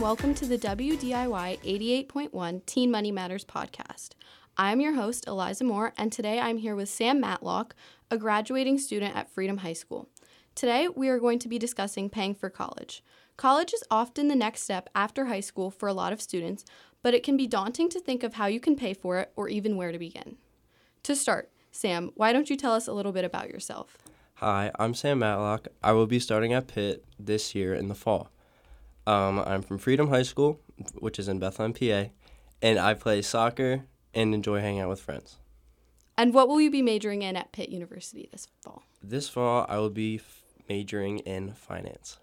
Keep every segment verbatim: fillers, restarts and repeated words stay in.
welcome to the W D I Y eighty-eight point one Teen Money Matters podcast. I'm your host, Eliza Moore, and today I'm here with Sam Matlock, a graduating student at Freedom High School. Today, we are going to be discussing paying for college. College is often the next step after high school for a lot of students, but it can be daunting to think of how you can pay for it or even where to begin. To start, Sam, why don't you tell us a little bit about yourself? Hi, I'm Sam Matlock. I will be starting at Pitt this year in the fall. Um, I'm from Freedom High School, which is in Bethlehem, P A, and I play soccer and enjoy hanging out with friends. And what will you be majoring in at Pitt University this fall? This fall, I will be f- majoring in finance.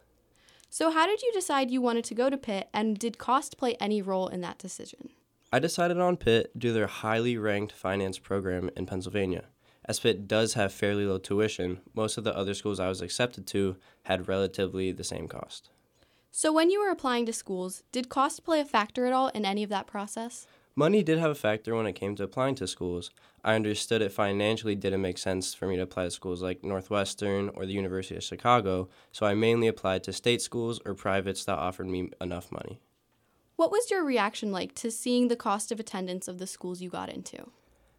So how did you decide you wanted to go to Pitt, and did cost play any role in that decision? I decided on Pitt due to their highly ranked finance program in Pennsylvania. As Pitt does have fairly low tuition, most of the other schools I was accepted to had relatively the same cost. So when you were applying to schools, did cost play a factor at all in any of that process? Money did have a factor when it came to applying to schools. I understood it financially didn't make sense for me to apply to schools like Northwestern or the University of Chicago, so I mainly applied to state schools or privates that offered me enough money. What was your reaction like to seeing the cost of attendance of the schools you got into?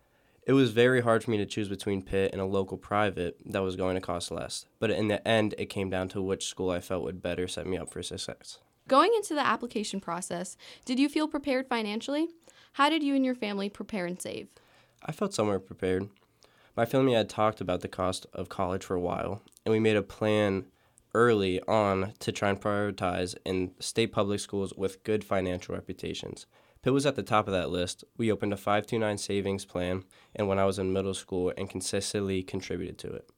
It was very hard for me to choose between Pitt and a local private that was going to cost less, but in the end, it came down to which school I felt would better set me up for success. Going into the application process, did you feel prepared financially? How did you and your family prepare and save? I felt somewhat prepared. My family had talked about the cost of college for a while, and we made a plan early on to try and prioritize in state public schools with good financial reputations. Pitt was at the top of that list. We opened a five two nine savings plan, and when I was in middle school, and consistently contributed to it.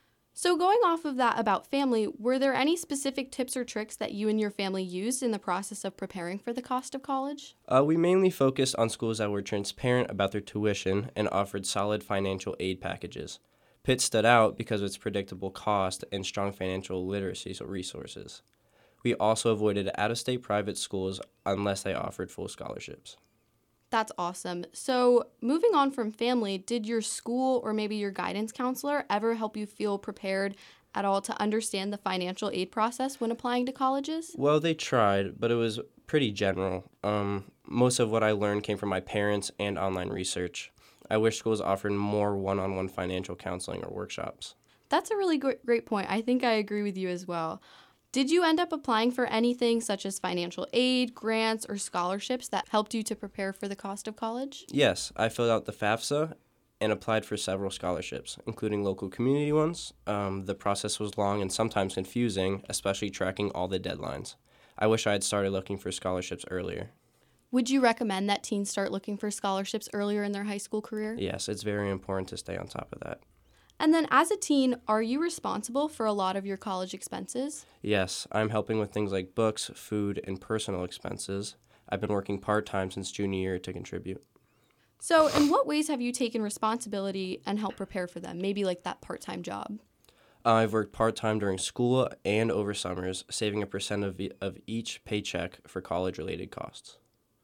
So going off of that about family, were there any specific tips or tricks that you and your family used in the process of preparing for the cost of college? Uh, we mainly focused on schools that were transparent about their tuition and offered solid financial aid packages. Pitt stood out because of its predictable cost and strong financial literacy resources. We also avoided out-of-state private schools unless they offered full scholarships. That's awesome. So moving on from family, did your school or maybe your guidance counselor ever help you feel prepared at all to understand the financial aid process when applying to colleges? Well, they tried, but it was pretty general. Um, most of what I learned came from my parents and online research. I wish schools offered more one-on-one financial counseling or workshops. That's a really gr- great point. I think I agree with you as well. Did you end up applying for anything such as financial aid, grants, or scholarships that helped you to prepare for the cost of college? Yes, I filled out the FAFSA and applied for several scholarships, including local community ones. Um, the process was long and sometimes confusing, especially tracking all the deadlines. I wish I had started looking for scholarships earlier. Would you recommend that teens start looking for scholarships earlier in their high school career? Yes, it's very important to stay on top of that. And then as a teen, are you responsible for a lot of your college expenses? Yes, I'm helping with things like books, food, and personal expenses. I've been working part-time since junior year to contribute. So in what ways have you taken responsibility and helped prepare for them? Maybe like that part-time job. Uh, I've worked part-time during school and over summers, saving a percent of, e- of each paycheck for college-related costs.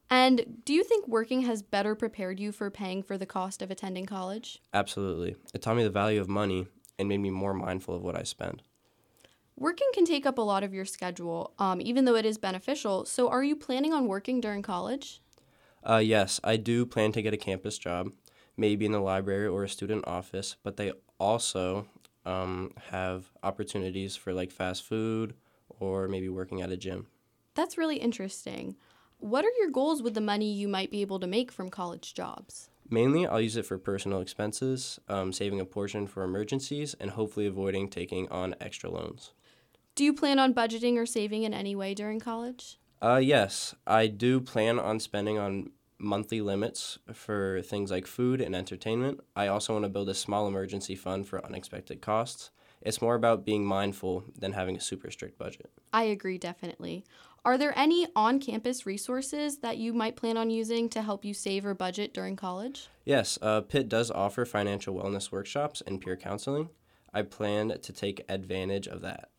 And do you think working has better prepared you for paying for the cost of attending college? Absolutely. It taught me the value of money and made me more mindful of what I spend. Working can take up a lot of your schedule, um, even though it is beneficial. So are you planning on working during college? Uh, yes, I do plan to get a campus job, maybe in the library or a student office, but they also um, have opportunities for like fast food or maybe working at a gym. That's really interesting. What are your goals with the money you might be able to make from college jobs? Mainly, I'll use it for personal expenses, um, saving a portion for emergencies, and hopefully avoiding taking on extra loans. Do you plan on budgeting or saving in any way during college? Uh, yes, I do plan on spending on monthly limits for things like food and entertainment. I also want to build a small emergency fund for unexpected costs. It's more about being mindful than having a super strict budget. I agree, definitely. Are there any on-campus resources that you might plan on using to help you save or budget during college? Yes, uh, Pitt does offer financial wellness workshops and peer counseling. I plan to take advantage of that.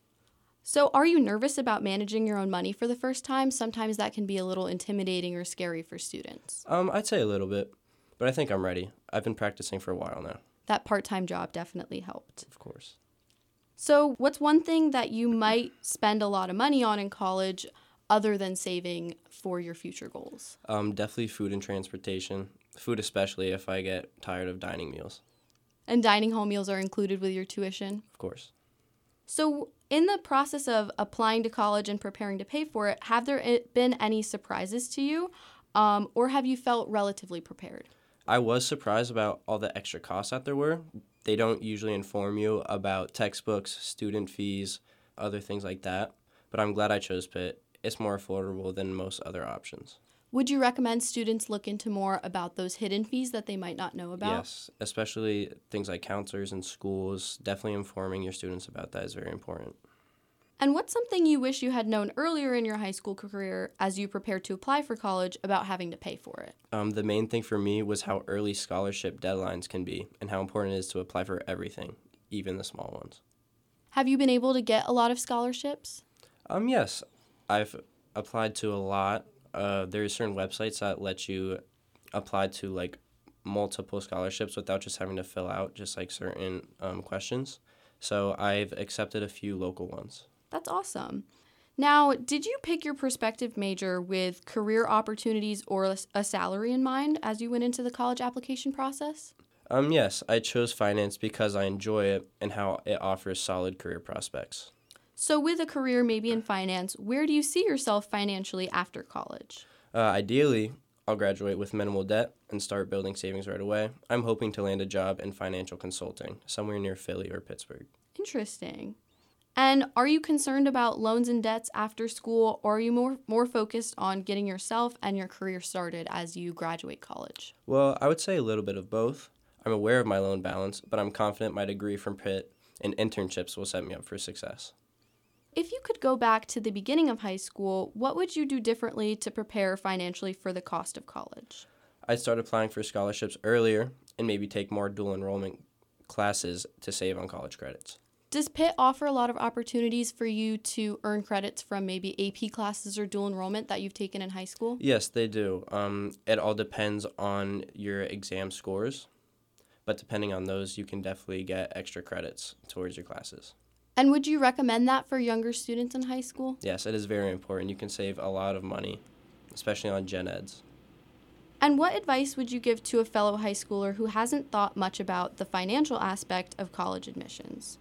So are you nervous about managing your own money for the first time? Sometimes that can be a little intimidating or scary for students. Um, I'd say a little bit, but I think I'm ready. I've been practicing for a while now. That part-time job definitely helped. Of course. So what's one thing that you might spend a lot of money on in college other than saving for your future goals? Um, definitely food and transportation. Food especially if I get tired of dining meals. And dining hall meals are included with your tuition? Of course. So in the process of applying to college and preparing to pay for it, have there been any surprises to you, um, or have you felt relatively prepared? I was surprised about all the extra costs that there were. They don't usually inform you about textbooks, student fees, other things like that. But I'm glad I chose Pitt. It's more affordable than most other options. Would you recommend students look into more about those hidden fees that they might not know about? Yes, especially things like counselors in schools. Definitely informing your students about that is very important. And what's something you wish you had known earlier in your high school career as you prepared to apply for college about having to pay for it? Um, the main thing for me was how early scholarship deadlines can be and how important it is to apply for everything, even the small ones. Have you been able to get a lot of scholarships? Um, yes, I've applied to a lot. Uh, there are certain websites that let you apply to like multiple scholarships without just having to fill out just like certain um, questions. So I've accepted a few local ones. That's awesome. Now, did you pick your prospective major with career opportunities or a salary in mind as you went into the college application process? Um, yes, I chose finance because I enjoy it and how it offers solid career prospects. So with a career maybe in finance, where do you see yourself financially after college? Uh, ideally, I'll graduate with minimal debt and start building savings right away. I'm hoping to land a job in financial consulting somewhere near Philly or Pittsburgh. Interesting. And are you concerned about loans and debts after school, or are you more, more focused on getting yourself and your career started as you graduate college? Well, I would say a little bit of both. I'm aware of my loan balance, but I'm confident my degree from Pitt and internships will set me up for success. If you could go back to the beginning of high school, what would you do differently to prepare financially for the cost of college? I'd start applying for scholarships earlier and maybe take more dual enrollment classes to save on college credits. Does Pitt offer a lot of opportunities for you to earn credits from maybe A P classes or dual enrollment that you've taken in high school? Yes, they do. Um, it all depends on your exam scores, but depending on those, you can definitely get extra credits towards your classes. And would you recommend that for younger students in high school? Yes, it is very important. You can save a lot of money, especially on gen eds. And what advice would you give to a fellow high schooler who hasn't thought much about the financial aspect of college admissions?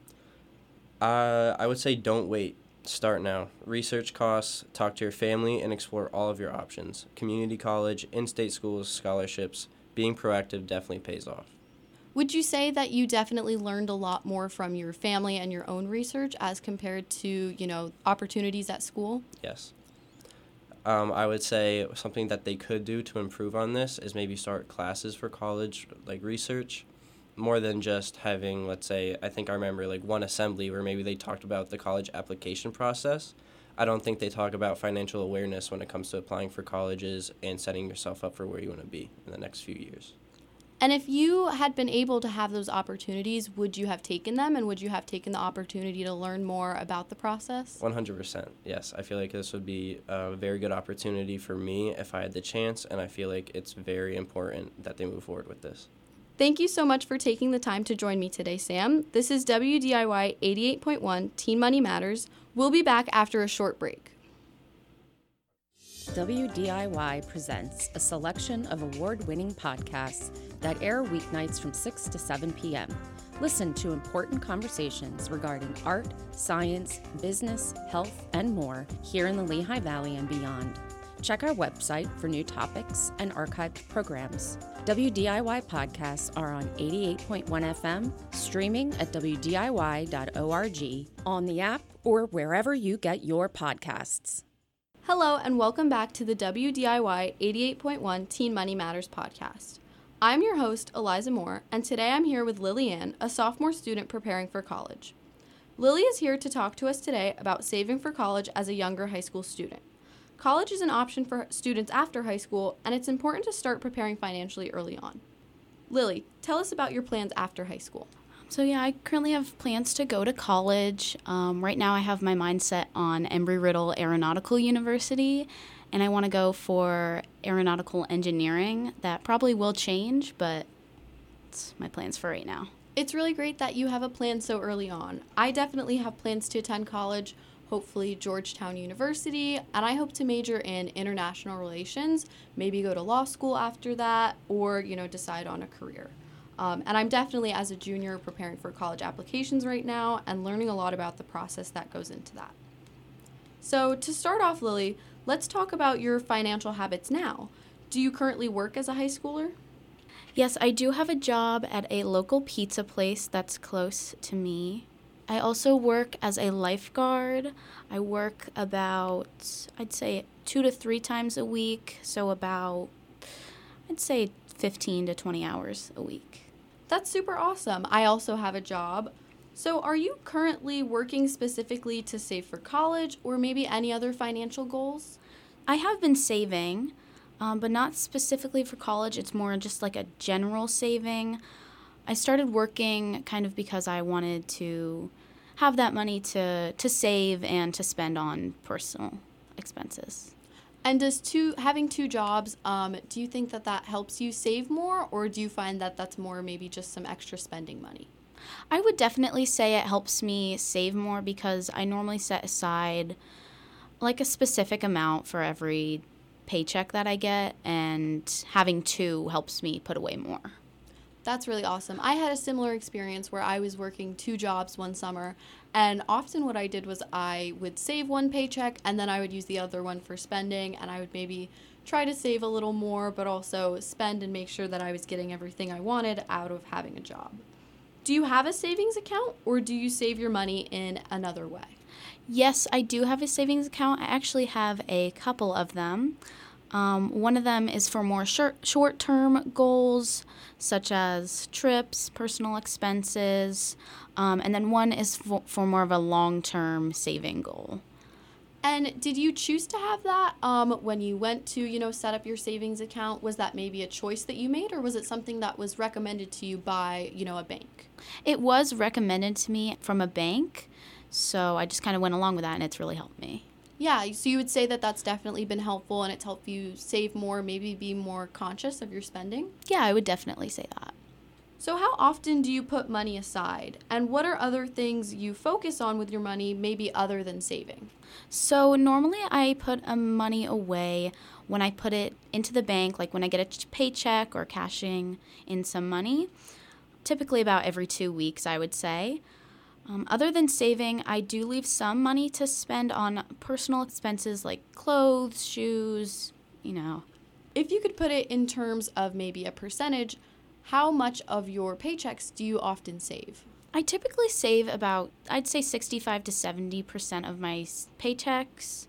Uh, I would say don't wait. Start now. Research costs, talk to your family, and explore all of your options. Community college, in-state schools, scholarships. Being proactive definitely pays off. Would you say that you definitely learned a lot more from your family and your own research as compared to, you know, opportunities at school? Yes. Um, I would say something that they could do to improve on this is maybe start classes for college, like research, more than just having, let's say, I think I remember like one assembly where maybe they talked about the college application process. I don't think they talk about financial awareness when it comes to applying for colleges and setting yourself up for where you want to be in the next few years. And if you had been able to have those opportunities, would you have taken them, and would you have taken the opportunity to learn more about the process? one hundred percent, yes. I feel like this would be a very good opportunity for me if I had the chance, and I feel like it's very important that they move forward with this. Thank you so much for taking the time to join me today, Sam. This is W D I Y eighty-eight point one Teen Money Matters. We'll be back after a short break. W D I Y presents a selection of award-winning podcasts that air weeknights from six to seven p.m. Listen to important conversations regarding art, science, business, health, and more here in the Lehigh Valley and beyond. Check our website for new topics and archived programs. W D I Y podcasts are on eighty-eight point one F M, streaming at w d i y dot org, on the app, or wherever you get your podcasts. Hello, and welcome back to the W D I Y eighty-eight point one Teen Money Matters podcast. I'm your host, Eliza Moore, and today I'm here with Lily Ann, a sophomore student preparing for college. Lily is here to talk to us today about saving for college as a younger high school student. College is an option for students after high school, and it's important to start preparing financially early on. Lily, tell us about your plans after high school. So yeah, I currently have plans to go to college. Um, right now I have my mind set on Embry-Riddle Aeronautical University, and I want to go for aeronautical engineering. That probably will change, but it's my plans for right now. It's really great that you have a plan so early on. I definitely have plans to attend college, hopefully Georgetown University, and I hope to major in international relations, maybe go to law school after that, or, you know, decide on a career. Um, and I'm definitely, as a junior, preparing for college applications right now and learning a lot about the process that goes into that. So to start off, Lily, let's talk about your financial habits now. Do you currently work as a high schooler? Yes, I do have a job at a local pizza place that's close to me. I also work as a lifeguard. I work about, I'd say, two to three times a week, so about, I'd say, fifteen to twenty hours a week. That's super awesome. I also have a job. So are you currently working specifically to save for college or maybe any other financial goals? I have been saving, um, but not specifically for college. It's more just like a general saving. I started working kind of because I wanted to have that money to, to save and to spend on personal expenses. And does two having two jobs, um, do you think that that helps you save more, or do you find that that's more maybe just some extra spending money? I would definitely say it helps me save more because I normally set aside like a specific amount for every paycheck that I get, and having two helps me put away more. That's really awesome. I had a similar experience where I was working two jobs one summer, and often what I did was I would save one paycheck and then I would use the other one for spending, and I would maybe try to save a little more but also spend and make sure that I was getting everything I wanted out of having a job. Do you have a savings account, or do you save your money in another way? Yes, I do have a savings account. I actually have a couple of them. Um, one of them is for more short, short-term goals, such as trips, personal expenses, um, and then one is for, for more of a long-term saving goal. And did you choose to have that um, when you went to, you know, set up your savings account? Was that maybe a choice that you made, or was it something that was recommended to you by, you know, a bank? It was recommended to me from a bank, so I just kind of went along with that, and it's really helped me. Yeah, so you would say that that's definitely been helpful, and it's helped you save more, maybe be more conscious of your spending? Yeah, I would definitely say that. So how often do you put money aside? And what are other things you focus on with your money, maybe other than saving? So normally I put a money away when I put it into the bank, like when I get a paycheck or cashing in some money, typically about every two weeks, I would say. Um, other than saving, I do leave some money to spend on personal expenses like clothes, shoes, you know. If you could put it in terms of maybe a percentage, how much of your paychecks do you often save? I typically save about, I'd say sixty-five to seventy percent of my paychecks.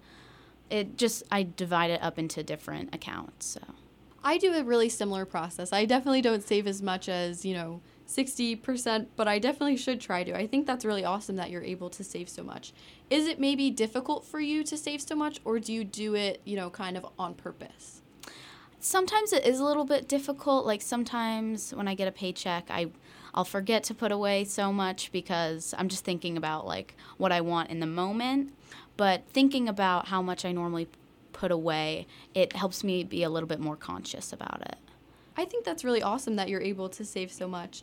It just, I divide it up into different accounts, so. I do a really similar process. I definitely don't save as much as, you know, sixty percent, but I definitely should try to. I think that's really awesome that you're able to save so much. Is it maybe difficult for you to save so much, or do you do it, you know, kind of on purpose? Sometimes it is a little bit difficult. Like sometimes when I get a paycheck, I, I'll forget to put away so much because I'm just thinking about like what I want in the moment. But thinking about how much I normally put away, it helps me be a little bit more conscious about it. I think that's really awesome that you're able to save so much.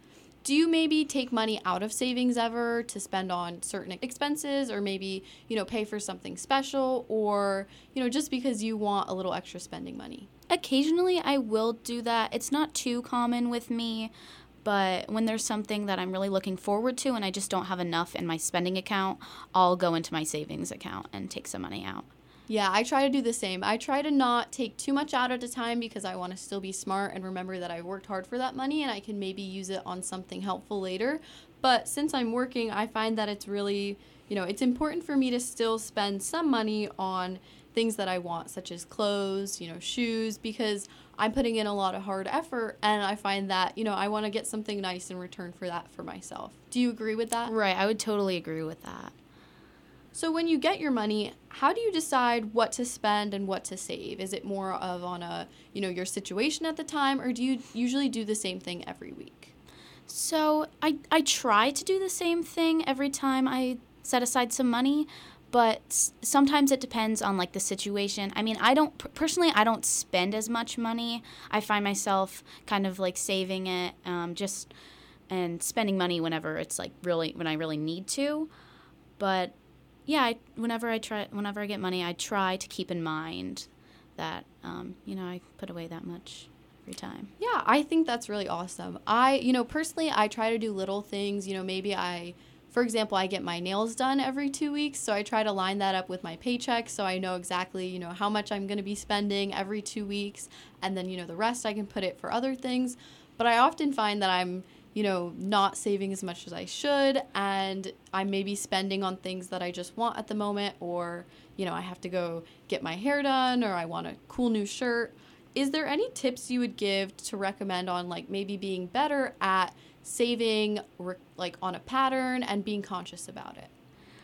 Do you maybe take money out of savings ever to spend on certain expenses, or maybe, you know, pay for something special, or, you know, just because you want a little extra spending money? Occasionally I will do that. It's not too common with me, but when there's something that I'm really looking forward to and I just don't have enough in my spending account, I'll go into my savings account and take some money out. Yeah, I try to do the same. I try to not take too much out at a time because I want to still be smart and remember that I worked hard for that money and I can maybe use it on something helpful later. But since I'm working, I find that it's really, you know, it's important for me to still spend some money on things that I want, such as clothes, you know, shoes, because I'm putting in a lot of hard effort and I find that, you know, I want to get something nice in return for that for myself. Do you agree with that? Right, I would totally agree with that. So when you get your money, how do you decide what to spend and what to save? Is it more of on a, you know, your situation at the time, or do you usually do the same thing every week? So I, I try to do the same thing every time I set aside some money, but sometimes it depends on like the situation. I mean, I don't, personally, I don't spend as much money. I find myself kind of like saving it um, just and spending money whenever it's like really, when I really need to. But yeah, I, whenever I try, whenever I get money, I try to keep in mind that, um, you know, I put away that much every time. Yeah, I think that's really awesome. I, you know, personally, I try to do little things. You know, maybe I, for example, I get my nails done every two weeks. So I try to line that up with my paycheck so I know exactly, you know, how much I'm going to be spending every two weeks. And then, you know, the rest I can put it for other things. But I often find that I'm, you know, not saving as much as I should. And I'm maybe spending on things that I just want at the moment. Or, you know, I have to go get my hair done or I want a cool new shirt. Is there any tips you would give to recommend on like maybe being better at saving re- like on a pattern and being conscious about it?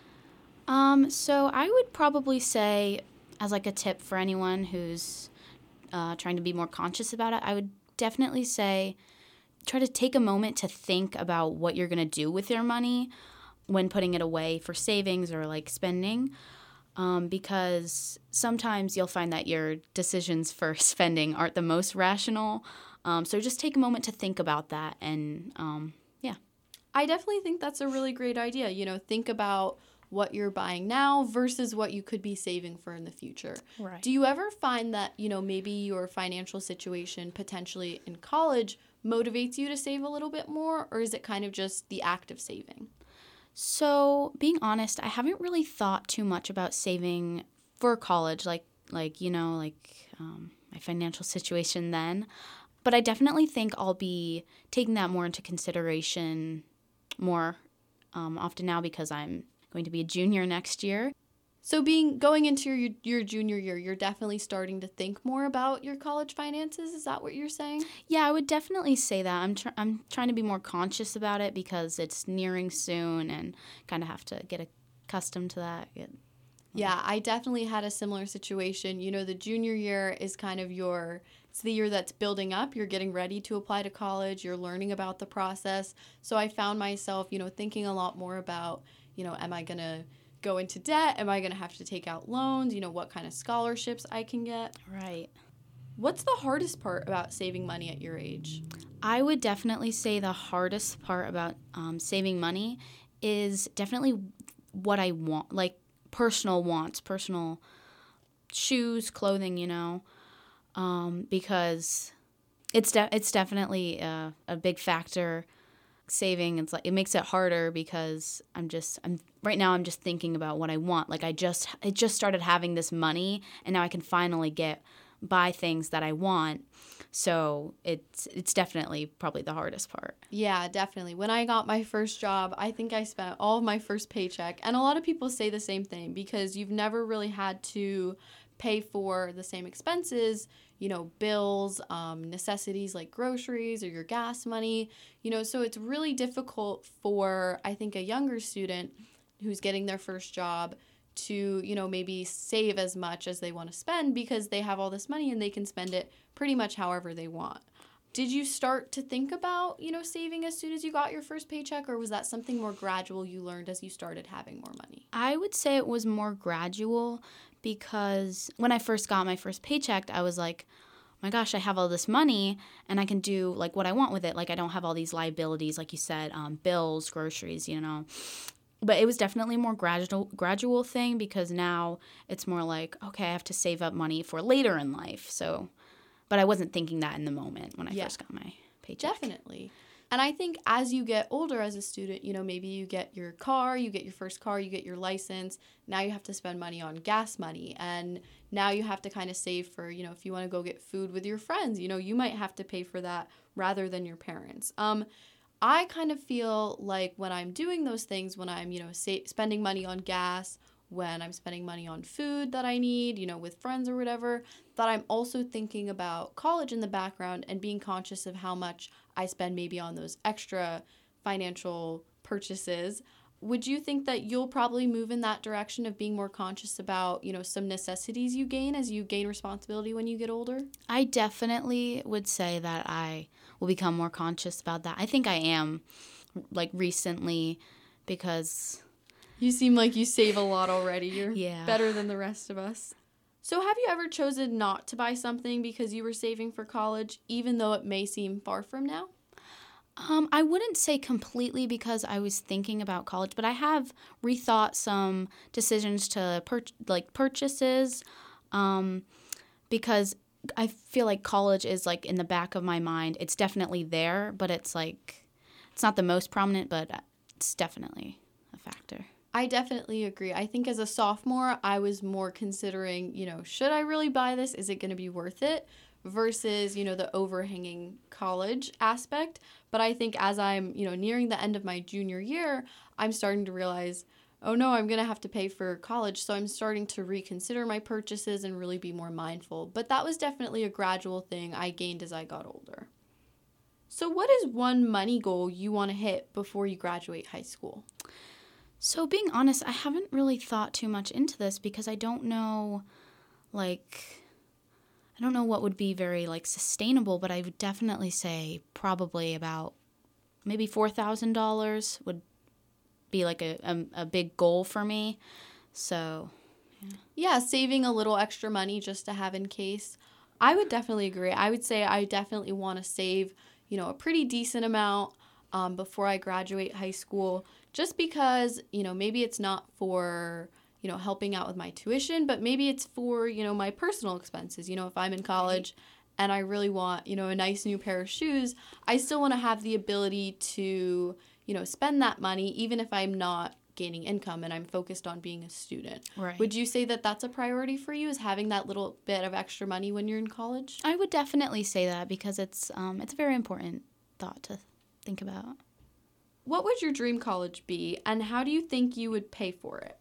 Um, so I would probably say, as like a tip for anyone who's uh, trying to be more conscious about it, I would definitely say try to take a moment to think about what you're going to do with your money when putting it away for savings or like spending. Um, because sometimes you'll find that your decisions for spending aren't the most rational. Um, so just take a moment to think about that. And um, yeah. I definitely think that's a really great idea. You know, think about what you're buying now versus what you could be saving for in the future. Right. Do you ever find that, you know, maybe your financial situation potentially in college motivates you to save a little bit more, or is it kind of just the act of saving? So, being honest, I haven't really thought too much about saving for college, like, like you know, like um, my financial situation then. But I definitely think I'll be taking that more into consideration more um, often now because I'm going to be a junior next year. So being going into your your junior year, you're definitely starting to think more about your college finances. Is that what you're saying? Yeah, I would definitely say that. I'm tr- I'm trying to be more conscious about it because it's nearing soon and kind of have to get accustomed to that. Get, Yeah, I definitely had a similar situation. You know, the junior year is kind of your, it's the year that's building up. You're getting ready to apply to college. You're learning about the process. So I found myself, you know, thinking a lot more about, you know, am I going to go into debt? Am I going to have to take out loans? You know, what kind of scholarships I can get? Right. What's the hardest part about saving money at your age? I would definitely say the hardest part about um, saving money is definitely what I want, like personal wants, personal shoes, clothing, you know, um, because it's de- it's definitely a, a big factor. Saving, it's like it makes it harder because I'm just I'm right now I'm just thinking about what I want. Like I just I just started having this money and now I can finally get buy things that I want. So it's it's definitely probably the hardest part. Yeah, definitely. When I got my first job, I think I spent all of my first paycheck. And a lot of people say the same thing because you've never really had to pay for the same expenses, you know, bills, um, necessities like groceries or your gas money, you know, so it's really difficult for, I think, a younger student who's getting their first job to, you know, maybe save as much as they want to spend because they have all this money and they can spend it pretty much however they want. Did you start to think about, you know, saving as soon as you got your first paycheck, or was that something more gradual you learned as you started having more money? I would say it was more gradual because when I first got my first paycheck, I was like, oh my gosh, I have all this money and I can do like what I want with it. Like I don't have all these liabilities, like you said, um, bills, groceries, you know. But it was definitely a more gradual gradual thing because now it's more like, okay, I have to save up money for later in life. So, but I wasn't thinking that in the moment when I Yeah. first got my paycheck. Definitely. And I think as you get older as a student, you know, maybe you get your car, you get your first car, you get your license. Now you have to spend money on gas money. And now you have to kind of save for, you know, if you want to go get food with your friends, you know, you might have to pay for that rather than your parents. Um, I kind of feel like when I'm doing those things, when I'm, you know, sa- spending money on gas, when I'm spending money on food that I need, you know, with friends or whatever, that I'm also thinking about college in the background and being conscious of how much I spend maybe on those extra financial purchases. Would you think that you'll probably move in that direction of being more conscious about, you know, some necessities you gain as you gain responsibility when you get older? I definitely would say that I will become more conscious about that. I think I am, like, recently because... You seem like you save a lot already. You're Yeah. better than the rest of us. So have you ever chosen not to buy something because you were saving for college, even though it may seem far from now? Um, I wouldn't say completely because I was thinking about college, but I have rethought some decisions to pur- like purchases, um, because I feel like college is like in the back of my mind. It's definitely there, but it's like it's not the most prominent, but it's definitely a factor. I definitely agree. I think as a sophomore, I was more considering, you know, should I really buy this? Is it going to be worth it? Versus, you know, the overhanging college aspect. But I think as I'm, you know, nearing the end of my junior year, I'm starting to realize, oh no, I'm going to have to pay for college. So I'm starting to reconsider my purchases and really be more mindful. But that was definitely a gradual thing I gained as I got older. So what is one money goal you want to hit before you graduate high school? So being honest, I haven't really thought too much into this because I don't know, like... I don't know what would be very, like, sustainable, but I would definitely say probably about maybe four thousand dollars would be, like, a, a, a big goal for me. So, yeah. Yeah, saving a little extra money just to have in case. I would definitely agree. I would say I definitely want to save, you know, a pretty decent amount um, before I graduate high school just because, you know, maybe it's not for... you know, helping out with my tuition, but maybe it's for, you know, my personal expenses. You know, if I'm in college and I really want, you know, a nice new pair of shoes, I still want to have the ability to, you know, spend that money even if I'm not gaining income and I'm focused on being a student. Right. Would you say that that's a priority for you, is having that little bit of extra money when you're in college? I would definitely say that because it's um, it's a very important thought to think about. What would your dream college be, and how do you think you would pay for it?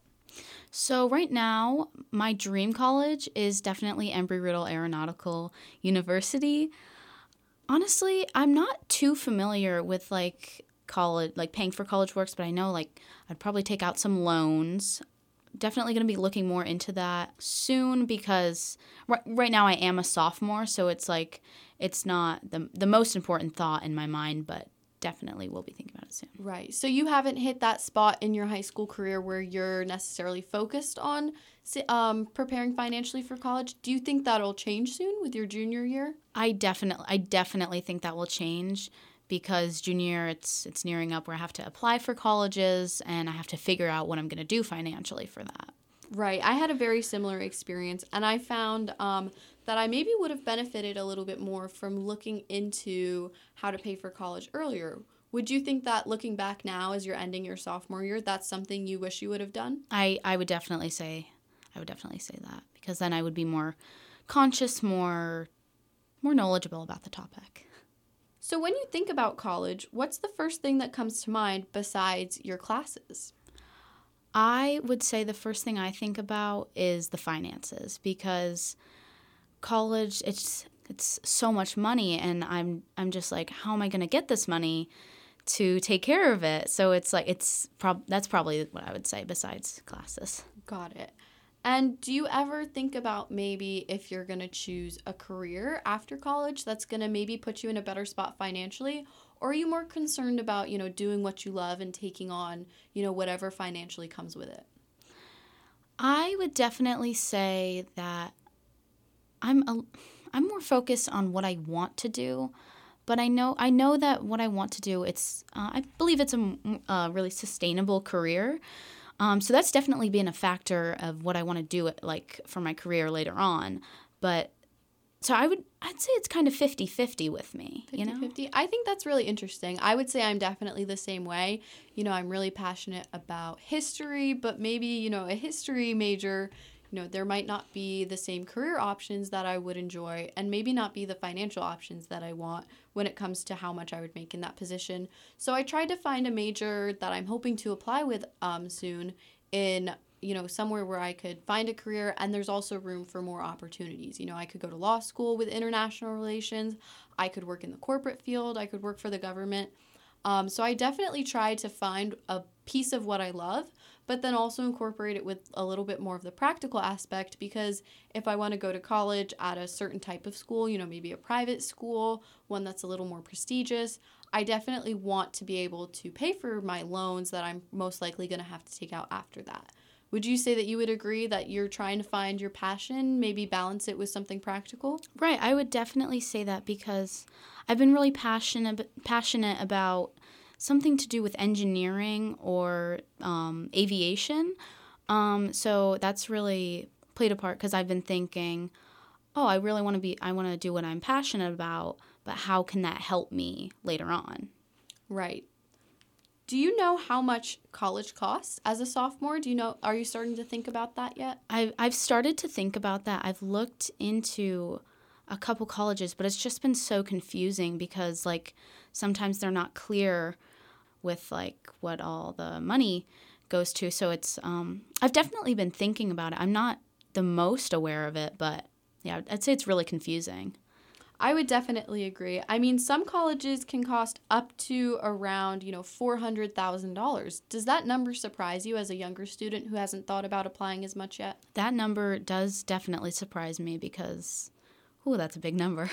So right now, my dream college is definitely Embry-Riddle Aeronautical University. Honestly, I'm not too familiar with like college, like paying for college works, but I know like I'd probably take out some loans. Definitely going to be looking more into that soon because right, right now I am a sophomore, so it's like it's not the the most important thought in my mind, but definitely will be thinking about it soon. Right. So you haven't hit that spot in your high school career where you're necessarily focused on um, preparing financially for college. Do you think that'll change soon with your junior year? I definitely, I definitely think that will change because junior year, it's it's nearing up where I have to apply for colleges and I have to figure out what I'm going to do financially for that. Right. I had a very similar experience, and I found um, that I maybe would have benefited a little bit more from looking into how to pay for college earlier. Would you think that looking back now as you're ending your sophomore year, that's something you wish you would have done? I, I would definitely say, I would definitely say that because then I would be more conscious, more, more knowledgeable about the topic. So when you think about college, what's the first thing that comes to mind besides your classes? I would say the first thing I think about is the finances because college, it's it's so much money, and I'm I'm just like, how am I going to get this money to take care of it? So it's like it's prob- that's probably what I would say besides classes. Got it. And do you ever think about maybe if you're going to choose a career after college that's going to maybe put you in a better spot financially? Or are you more concerned about, you know, doing what you love and taking on, you know, whatever financially comes with it? I would definitely say that I'm a, I'm more focused on what I want to do, but I know I know that what I want to do, it's uh, I believe it's a, a really sustainable career. Um, so that's definitely been a factor of what I want to do, like for my career later on. But so I would, I'd say it's kind of fifty-fifty with me, you know? fifty-fifty. I think that's really interesting. I would say I'm definitely the same way. You know, I'm really passionate about history, but maybe, you know, a history major, you know, there might not be the same career options that I would enjoy and maybe not be the financial options that I want when it comes to how much I would make in that position. So I tried to find a major that I'm hoping to apply with um, soon in you know, somewhere where I could find a career, and there's also room for more opportunities. You know, I could go to law school with international relations. I could work in the corporate field. I could work for the government. Um, so I definitely tried to find a piece of what I love, but then also incorporate it with a little bit more of the practical aspect, because if I want to go to college at a certain type of school, you know, maybe a private school, one that's a little more prestigious, I definitely want to be able to pay for my loans that I'm most likely going to have to take out after that. Would you say that you would agree that you're trying to find your passion, maybe balance it with something practical? Right, I would definitely say that because I've been really passionate passionate about something to do with engineering or um, aviation. Um, so that's really played a part because I've been thinking, oh, I really want to be, I want to do what I'm passionate about, but how can that help me later on? Right. Do you know how much college costs as a sophomore? Do you know, are you starting to think about that yet? I've, I've started to think about that. I've looked into a couple colleges, but it's just been so confusing because, like, sometimes they're not clear with, like, what all the money goes to. So it's, um, I've definitely been thinking about it. I'm not the most aware of it, but yeah, I'd say it's really confusing. I would definitely agree. I mean, some colleges can cost up to around, you know, four hundred thousand dollars. Does that number surprise you as a younger student who hasn't thought about applying as much yet? That number does definitely surprise me because, oh, that's a big number.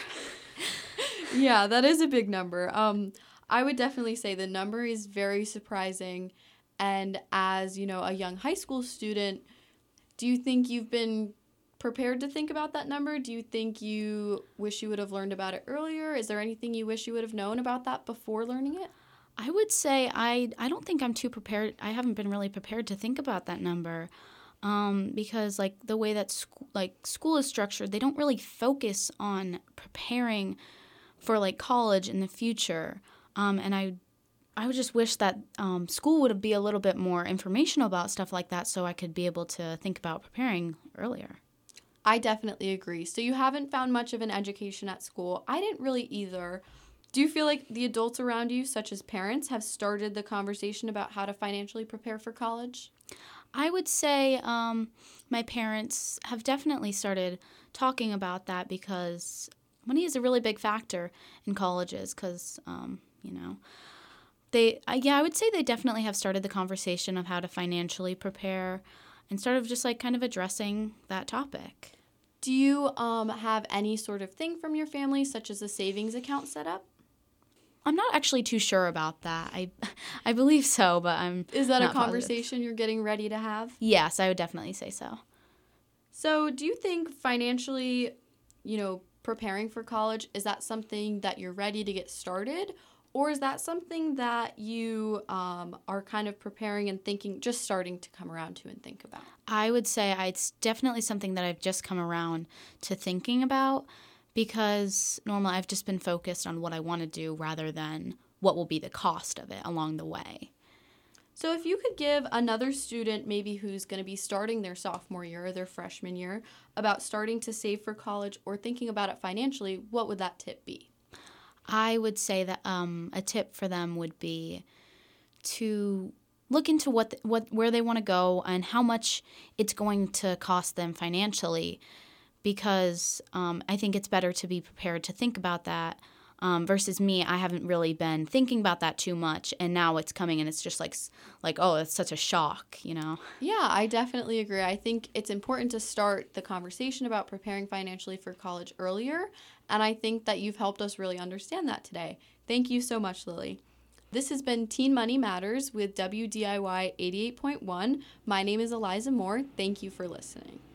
Yeah, that is a big number. Um, I would definitely say the number is very surprising. And as, you know, a young high school student, do you think you've been prepared to think about that number? Do you think you wish you would have learned about it earlier? Is there anything you wish you would have known about that before learning it? I would say I, I don't think I'm too prepared. I haven't been really prepared to think about that number um, because, like, the way that sc- like school is structured, they don't really focus on preparing for, like, college in the future. Um, and I I would just wish that um, school would be a little bit more informational about stuff like that so I could be able to think about preparing earlier. I definitely agree. So you haven't found much of an education at school. I didn't really either. Do you feel like the adults around you, such as parents, have started the conversation about how to financially prepare for college? I would say um, my parents have definitely started talking about that because money is a really big factor in colleges because, um, you know, they, uh, yeah, I would say they definitely have started the conversation of how to financially prepare and sort of just like kind of addressing that topic. Do you um, have any sort of thing from your family, such as a savings account set up? I'm not actually too sure about that. I I believe so, but I'm Is that a not conversation positive. you're getting ready to have? Yes, I would definitely say so. So do you think financially, you know, preparing for college, is that something that you're ready to get started? Or is that something that you um, are kind of preparing and thinking, just starting to come around to and think about? I would say it's definitely something that I've just come around to thinking about because normally I've just been focused on what I want to do rather than what will be the cost of it along the way. So if you could give another student maybe who's going to be starting their sophomore year or their freshman year about starting to save for college or thinking about it financially, what would that tip be? I would say that um, a tip for them would be to look into what the, what where they want to go and how much it's going to cost them financially, because um, I think it's better to be prepared to think about that um, versus me. I haven't really been thinking about that too much, and now it's coming and it's just like like oh, it's such a shock, you know. Yeah, I definitely agree. I think it's important to start the conversation about preparing financially for college earlier. And I think that you've helped us really understand that today. Thank you so much, Lily. This has been Teen Money Matters with W D I Y eighty-eight point one. My name is Eliza Moore. Thank you for listening.